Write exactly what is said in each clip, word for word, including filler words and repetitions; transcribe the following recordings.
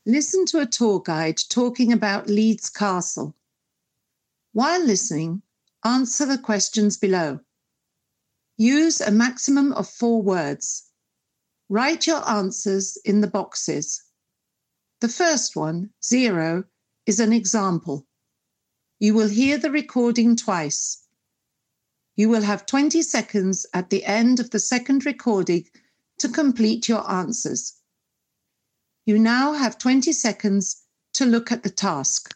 Listen to a tour guide talking about Leeds Castle. While listening, answer the questions below. Use a maximum of four words. Write your answers in the boxes. The first one, zero, is an example. You will hear the recording twice. You will have twenty seconds at the end of the second recording to complete your answers. You now have twenty seconds to look at the task.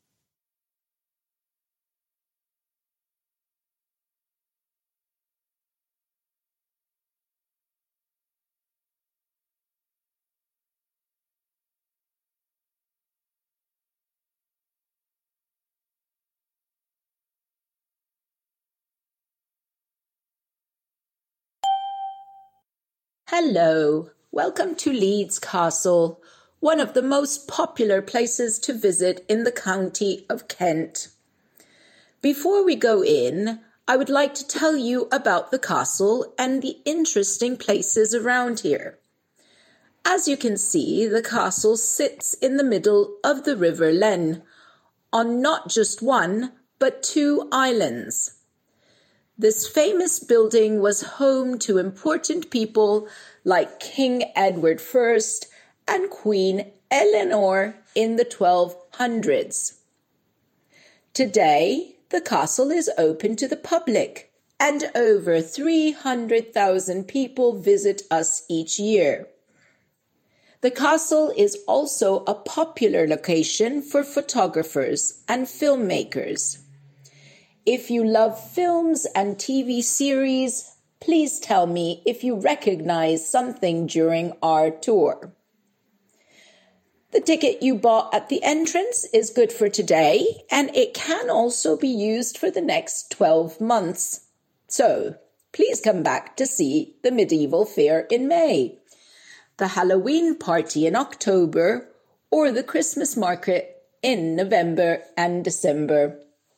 Hello, welcome to Leeds Castle, one of the most popular places to visit in the county of Kent. Before we go in, I would like to tell you about the castle and the interesting places around here. As you can see, the castle sits in the middle of the River Len, on not just one, but two islands. This famous building was home to important people like King Edward the First and Queen Eleanor in the twelve hundreds. Today, the castle is open to the public, and over three hundred thousand people visit us each year. The castle is also a popular location for photographers and filmmakers. If you love films and T V series, please tell me if you recognize something during our tour. The ticket you bought at the entrance is good for today, and it can also be used for the next twelve months. So, please come back to see the medieval fair in May, the Halloween party in October, or the Christmas market in November and December.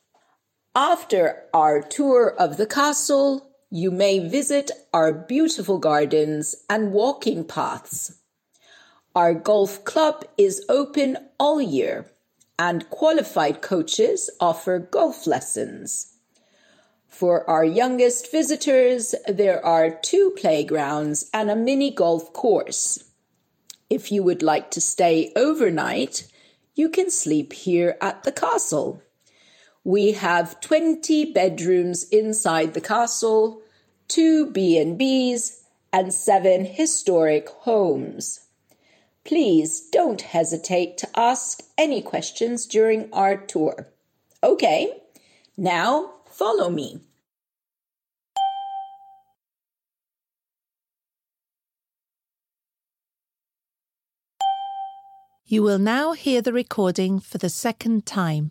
After our tour of the castle, you may visit our beautiful gardens and walking paths. Our golf club is open all year, and qualified coaches offer golf lessons. For our youngest visitors, there are two playgrounds and a mini golf course. If you would like to stay overnight, you can sleep here at the castle. We have twenty bedrooms inside the castle, two B and B's, and seven historic homes. Please don't hesitate to ask any questions during our tour. Okay, now follow me. You will now hear the recording for the second time.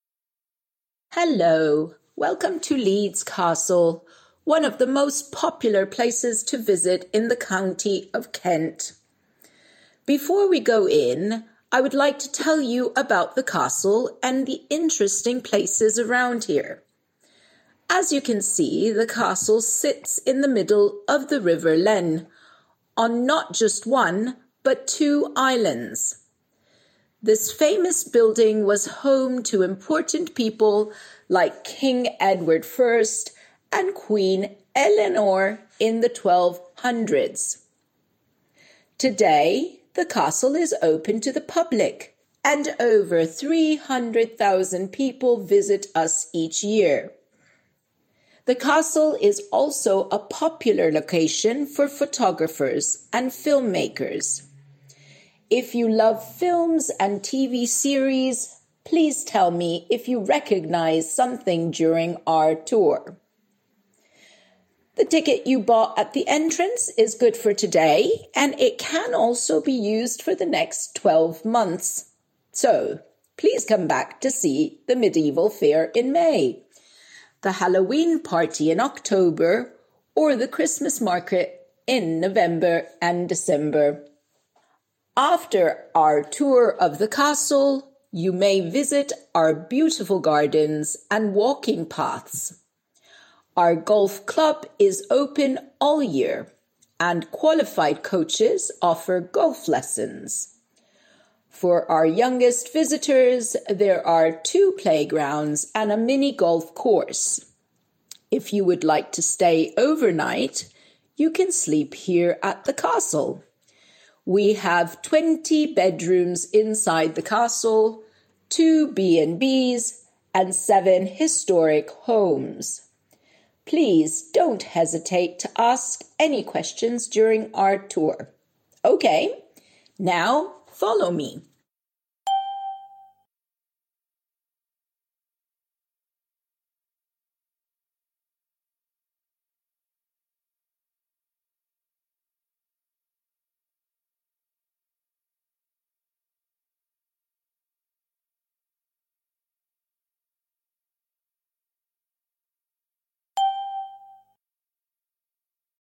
Hello, welcome to Leeds Castle, one of the most popular places to visit in the county of Kent. Before we go in, I would like to tell you about the castle and the interesting places around here. As you can see, the castle sits in the middle of the River Len, on not just one, but two islands. This famous building was home to important people like King Edward the First and Queen Eleanor in the twelve hundreds. Today, the castle is open to the public, and over three hundred thousand people visit us each year. The castle is also a popular location for photographers and filmmakers. If you love films and T V series, please tell me if you recognize something during our tour. The ticket you bought at the entrance is good for today, and it can also be used for the next twelve months. So, please come back to see the medieval fair in May, the Halloween party in October, or the Christmas market in November and December. After our tour of the castle, you may visit our beautiful gardens and walking paths. Our golf club is open all year, and qualified coaches offer golf lessons. For our youngest visitors, there are two playgrounds and a mini golf course. If you would like to stay overnight, you can sleep here at the castle. We have twenty bedrooms inside the castle, two B and Bs, and seven historic homes. Please don't hesitate to ask any questions during our tour. Okay, now follow me.